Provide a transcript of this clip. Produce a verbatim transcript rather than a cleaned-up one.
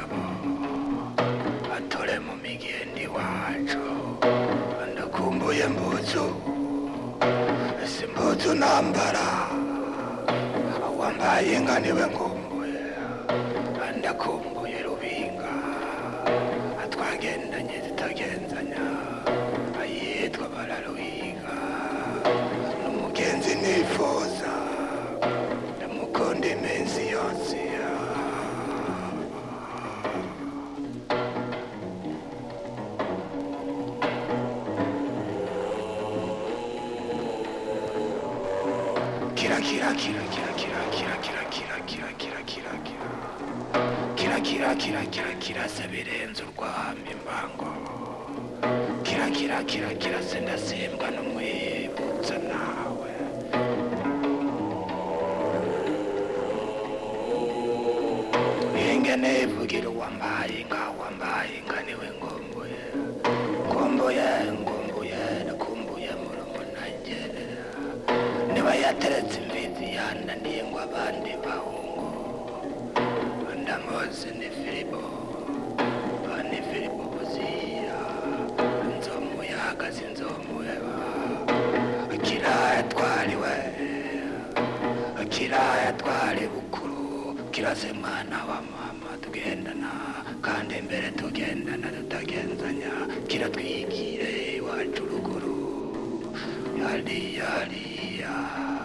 mugabo atore mu migendi wacu ndakumbuye mbuzu si mbuzu nambara wambaye inka niwe nkumbuye ndakumbuye rubinga twagendanye zitagenzanya ayitwa bararuhiga n'umugenzi nifuza ndamukunda iminsi yose kira kira kira kira kira kira kira kira kira kira kira kira kira kira kira kira se birenze urwamo imbango kira kira kira kira se ndasimbwa n'umwibutsa nawe ingene ivugira uwambaye inka wambaye inka niwe ngombuye ngombuye ngombuye nakumbuye murumuna njye niba yateretse imbizi yananiye ngo abandi bahungu ndamuzi ni Filipo ni Filipo buziya nzomu yahagaze inzomu eba akira yatwariwe akira yatwari bukuru kirase mwana wa mama tugendana kandi mbere tugendana tutagenzanya kiratwigire iwacu ruguru yari yari ya